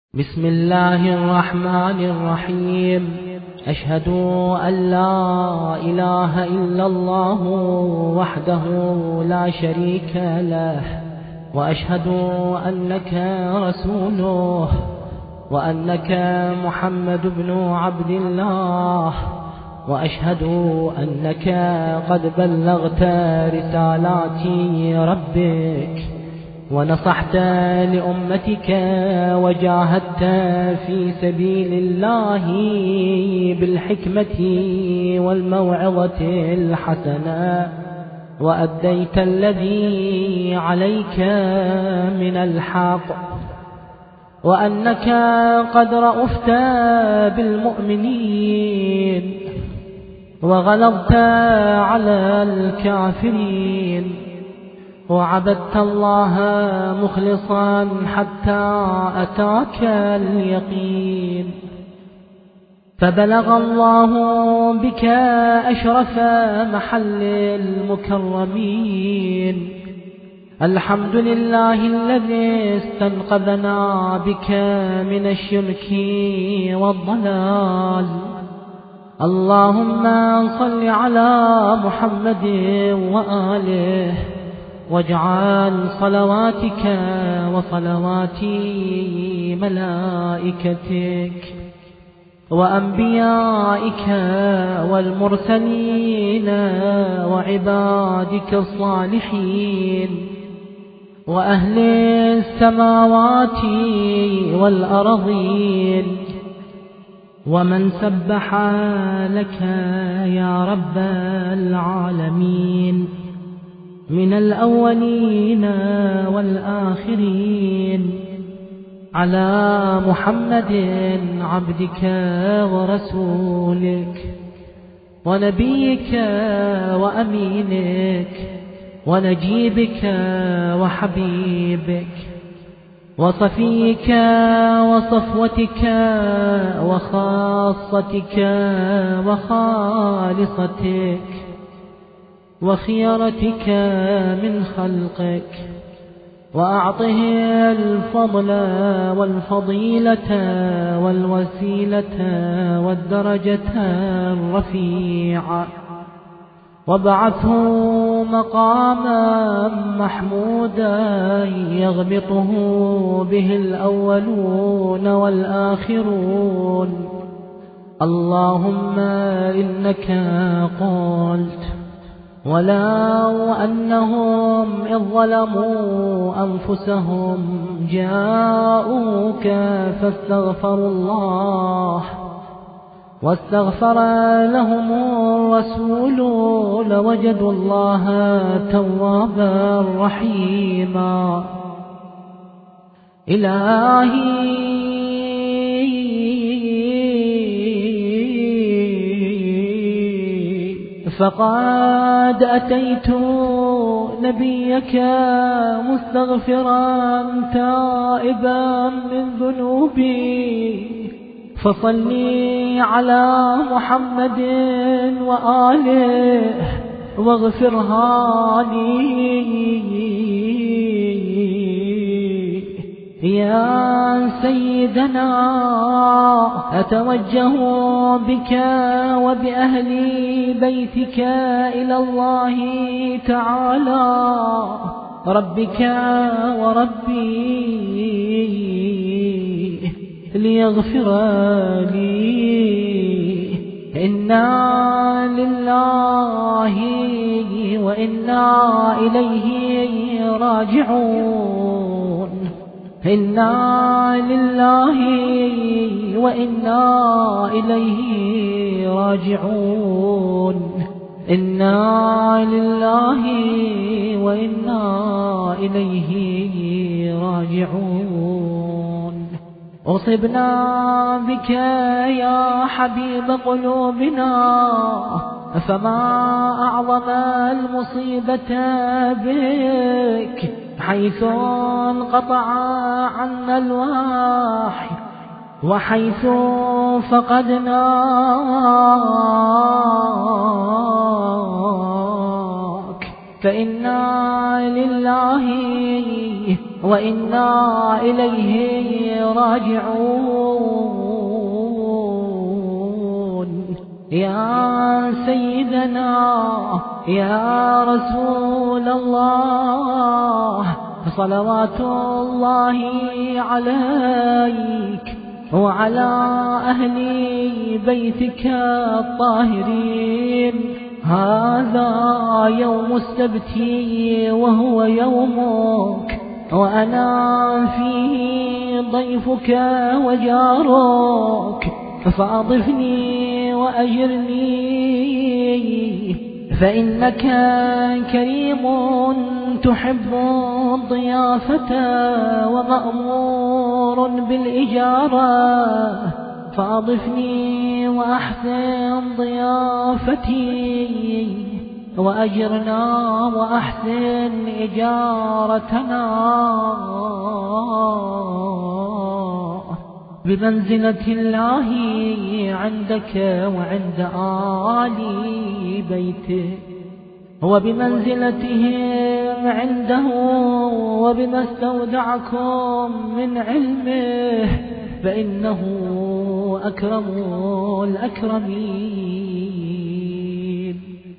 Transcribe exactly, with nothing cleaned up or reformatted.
بسم الله الرحمن الرحيم. أشهد أن لا إله إلا الله وحده لا شريك له، وأشهد أنك رسوله، وأنك محمد بن عبد الله، وأشهد أنك قد بلغت رسالات ربك ونصحت لأمتك وجاهدت في سبيل الله بالحكمة والموعظة الحسنة، وأديت الذي عليك من الحق، وأنك قد رأفت بالمؤمنين وغلظت على الكافرين، وعبدت الله مخلصا حتى أتاك اليقين، فبلغ الله بك أشرف محل المكرمين. الحمد لله الذي استنقذنا بك من الشرك والضلال. اللهم صل على محمد وآله، واجعل صلواتك وصلوات ملائكتك وأنبيائك والمرسلين وعبادك الصالحين وأهل السماوات والأرضين ومن سبح لك يا رب العالمين من الأولين والآخرين، على محمد عبدك ورسولك ونبيك وأمينك ونجيبك وحبيبك وصفيك وصفوتك وخاصتك وخالصتك وخيرتك من خلقك، وأعطه الفضل والفضيلة والوسيلة والدرجة الرفيعة، وابعثه مقاما محمودا يغبطه به الأولون والآخرون. اللهم إنك قلت: ولو أنهم إذ ظلموا أنفسهم جاءوك فاستغفروا الله واستغفر لهم الرسول لوجدوا الله توابا رحيما. إلهي فقد أتيت نبيك مستغفرا تائبا من ذنوبي، فصلي على محمد وآله واغفرها لي يا سيدنا. أتوجه بك وبأهل بيتك إلى الله تعالى ربك وربي ليغفر لي. إنا لله وإنا إليه راجعون. إنا لله وإنا إليه راجعون. إنا لله وإنا إليه راجعون. أصبنا بك يا حبيب قلوبنا، فما أعظم المصيبة بك، حيث انقطع عنا الوحي وحيث فقدناك. فإنا لله وإنا إليه راجعون. يا سيدنا يا رسول الله صلوات الله عليك وعلى أهل بيتك الطاهرين. هذا يوم السبت وهو يومك، وأنا فيه ضيفك وجارك، فأضفني وأجرني فإنك كريم تحب الضيافة ومأمور بالإجارة، فأضفني وأحسن ضيافتي وأجرنا وأحسن إجارتنا بمنزلة الله عندك وعند آل بيته، وبمنزلتهم عنده، وبما استودعكم من علمه، فإنه أكرم الأكرمين.